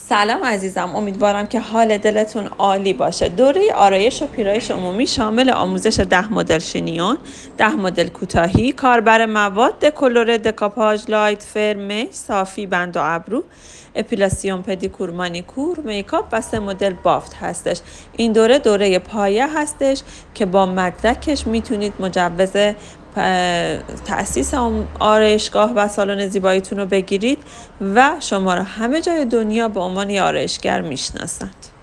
سلام عزیزم، امیدوارم که حال دلتون عالی باشه. دوره آرایش و پیرایش عمومی شامل آموزش 10 مدل شینیون، 10 مدل کوتاهی، کاربر مواد، دکلره، دکاپاژ، لایت، فرم، صافی، بند و ابرو، اپیلاسیون، پدیکور، مانیکور، میکاپ و 3 مدل بافت هستش. این دوره پایه هستش که با مدرکش میتونید مجوز تأسیس آرایشگاه و سالن زیباییتون رو بگیرید و شما رو همه جای دنیا به عنوان یه آرایشگر میشناسند.